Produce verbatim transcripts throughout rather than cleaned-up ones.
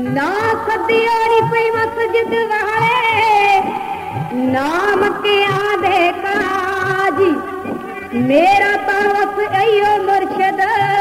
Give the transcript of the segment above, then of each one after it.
ना सदियोरी पई मस्जिद वाले नाम के आधे काजी मेरा तावस अयो मुर्शद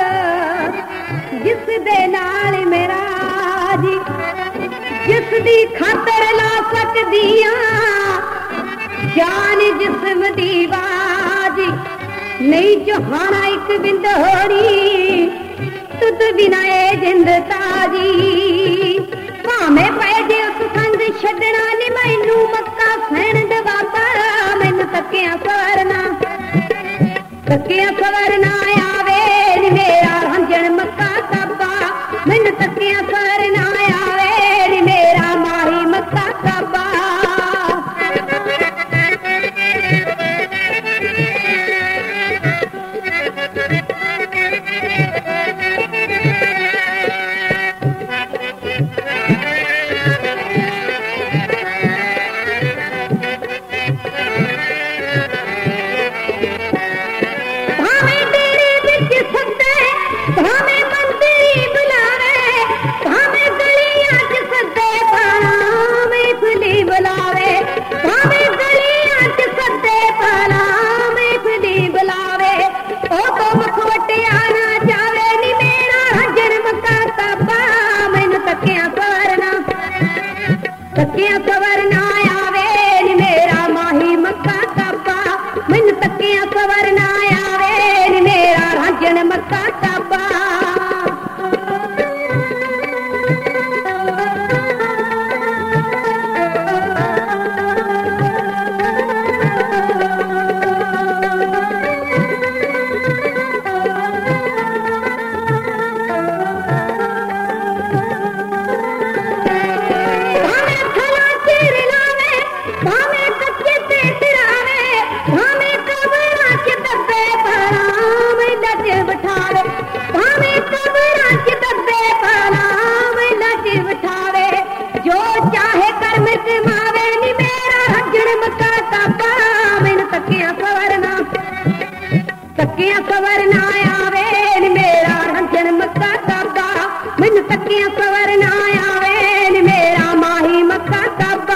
जिस दे नाल मेरा जी जिस दी खातर ला सकदियां जान जिस्म दी बाजी नहीं जहाना एक बिंद होनी तुद बिना ए जिंद ताजी भावे पै जे उस संग छड्डना नी मैनू मक्का सैन दे बाबा मैनू तकिया सवरना तकिया सवरना आवे नी मेरा रंजन मक्का काबा मैनू तकिया सवरना आवे नी मेरा माही मक्का काबा तकिया सवरना आवे नी मेरा माही मक्का काबा मैनू तकिया सवरना आवे नी मेरा रंजन मक्का काबा तकिया सवरना आवे नी मेरा रंजन मक्का काबा मैनू तकिया सवरना आवे नी मेरा माही मक्का काबा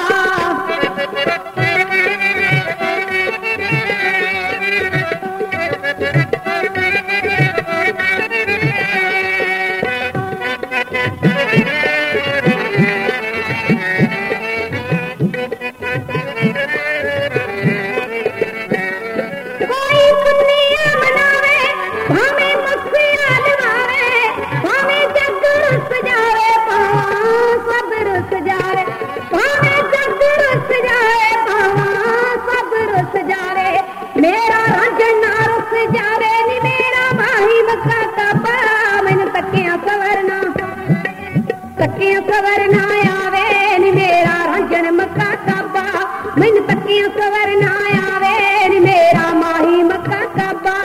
मेरा रंजन ना रुस जावे नी मेरा माही मक्का काबा मैनू तकिया सवरना तकिया सवरना आवे नी मेरा रंजन मक्का काबा मैनू तकिया सवरना आवे नी मेरा माही मक्का काबा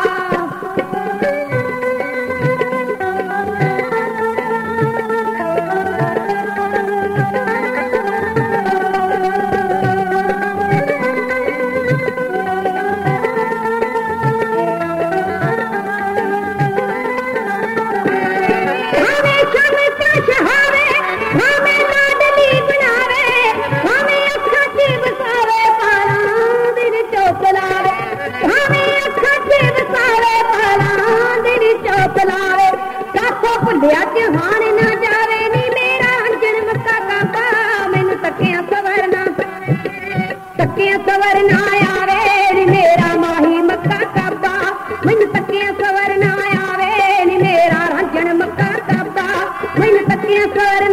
जहान ना जावे नी मेरा रंजन मक्का काबा मैनू तकिया सवरना तकिया सवरना आवे नी मेरा माही मक्का काबा मैनू तकिया सवरना आवे नी मेरा रंजन मक्का काबा मैनू तकिया सवरना